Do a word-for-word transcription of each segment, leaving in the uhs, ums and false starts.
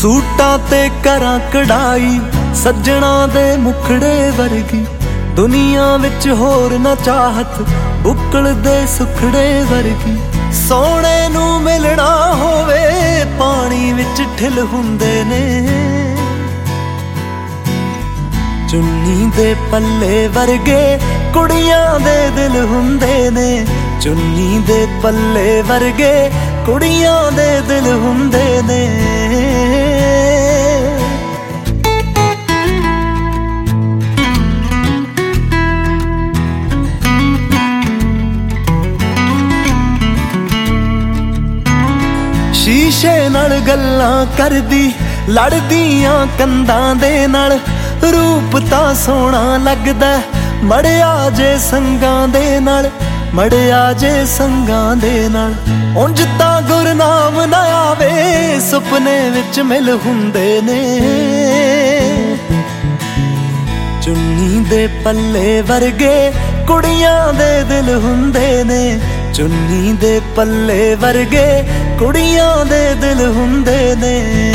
सूटां ते करां कढ़ाई सज्जणा दे मुखड़े वर्गी दुनिया विच होर ना चाहत बुक्कल दे सुखड़े वर्गी सोहणे नूं मिलना होवे पानी विच ठिल हुंदे ने चुन्नी दे पल्ले वर्गे कुड़ियां दे दिल हुंदे ने चुन्नी दे पल्ले वर्गे कुड़ियां दे दिल हुंदे ने शीशे नाल गल्लां करदी लड़दियां कंधां दे नाल रूप तां सोहना लगदा मड़िया जे संगां दे नाल मड़िया जे संगां दे नाल उंज तां गुरनाम ना आवे सुपने विच मिल हुंदे ने चुन्नी दे पल्ले वर्गे कुड़ियां दे दिल हुंदे ने चुन्नी दे पल्ले वर्गे कुड़ियां दे दिल हुंदे ने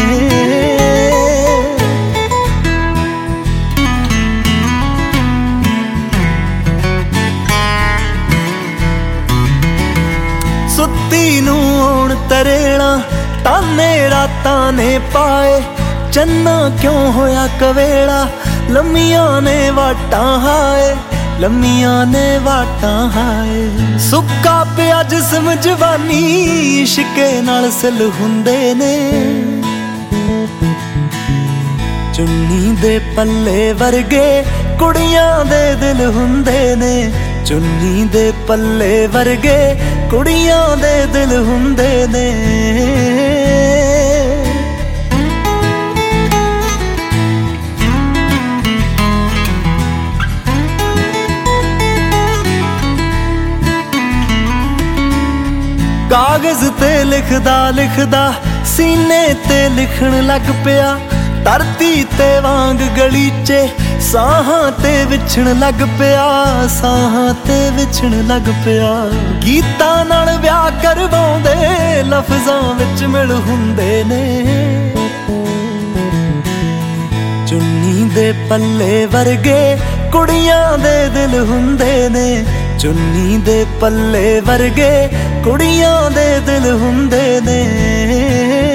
सुत्ती नूं आउण तरेड़ा ताने रातां ने पाए चन्ना क्यों होया कवेड़ा लम्मियां ने वाटां हाए लम्मियां ने वाटां हाए सुक्का पिया जिस्म जवानी इश्के नाल सिल हुंदे ने चुन्नी दे पल्ले वर्गे कुड़ियां दे दिल हुंदे ने चुन्नी दे पल्ले वर्गे कुड़ियां दे दिल हुंदे ने कागज ते लिखदा लिखदा सीने ते लिखण लग पिया धरती ते वांग गलीचे साहां ते विछण लग पिया साहां ते विछण लग पिया गीतां नाल ब्याह करवाउंदे लफ्ज़ां विच मिल हुंदे ने चुन्नी दे पल्ले वर्गे कुड़ियां दे दिल हुंदे ने चुन्नी दे पल्ले वर्गे कुड़ियां दे दिल हुंदे ने।